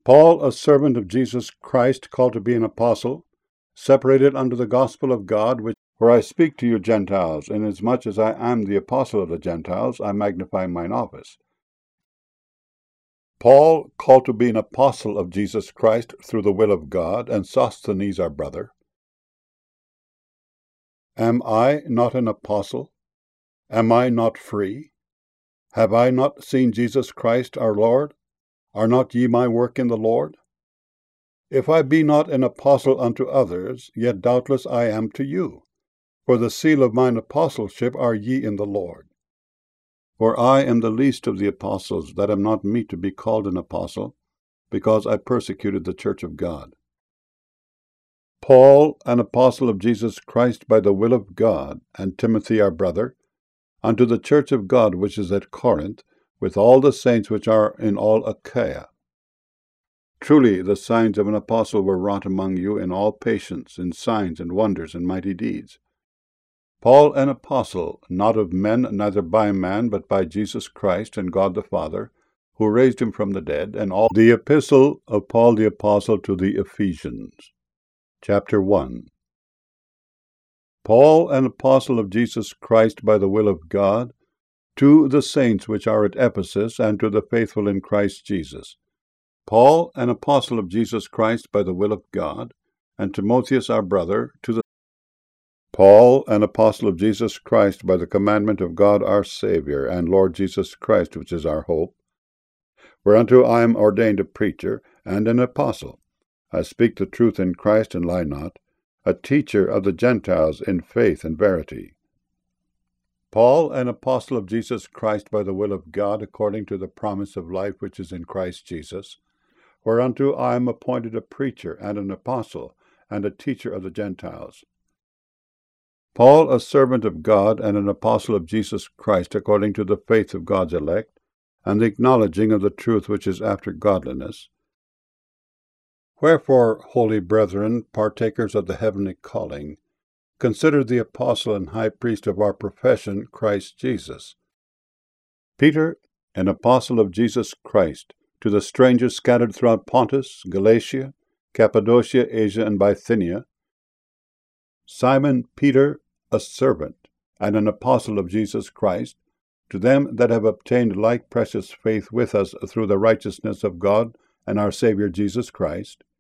Paul, a servant of Jesus Christ, called to be an apostle, separated unto the gospel of God, where I speak to you Gentiles, inasmuch as I am the apostle of the Gentiles, I magnify mine office. Paul, called to be an apostle of Jesus Christ through the will of God, and Sosthenes our brother. Am I not an apostle? Am I not free? Have I not seen Jesus Christ our Lord? Are not ye my work in the Lord? If I be not an apostle unto others, yet doubtless I am to you. For the seal of mine apostleship are ye in the Lord. For I am the least of the apostles, that am not meet to be called an apostle, because I persecuted the church of God. Paul, an apostle of Jesus Christ by the will of God, and Timothy our brother, unto the church of God which is at Corinth, with all the saints which are in all Achaia. Truly the signs of an apostle were wrought among you in all patience, in signs and wonders and mighty deeds. Paul, an apostle, not of men, neither by man, but by Jesus Christ and God the Father, who raised him from the dead, and all. The epistle of Paul the apostle to the Ephesians. Chapter 1. Paul, an apostle of Jesus Christ by the will of God, to the saints which are at Ephesus, and to the faithful in Christ Jesus. Paul, an apostle of Jesus Christ by the will of God, and Timotheus our brother, to the Paul, an apostle of Jesus Christ by the commandment of God our Saviour, and Lord Jesus Christ, which is our hope, whereunto I am ordained a preacher and an apostle. I speak the truth in Christ and lie not, a teacher of the Gentiles in faith and verity. Paul, an apostle of Jesus Christ by the will of God, according to the promise of life which is in Christ Jesus, whereunto I am appointed a preacher and an apostle and a teacher of the Gentiles. Paul, a servant of God and an apostle of Jesus Christ, according to the faith of God's elect, and the acknowledging of the truth which is after godliness. Wherefore, holy brethren, partakers of the heavenly calling, consider the apostle and high priest of our profession, Christ Jesus. Peter, an apostle of Jesus Christ, to the strangers scattered throughout Pontus, Galatia, Cappadocia, Asia, and Bithynia. Simon Peter, a servant and an apostle of Jesus Christ, to them that have obtained like precious faith with us through the righteousness of God and our Saviour Jesus Christ.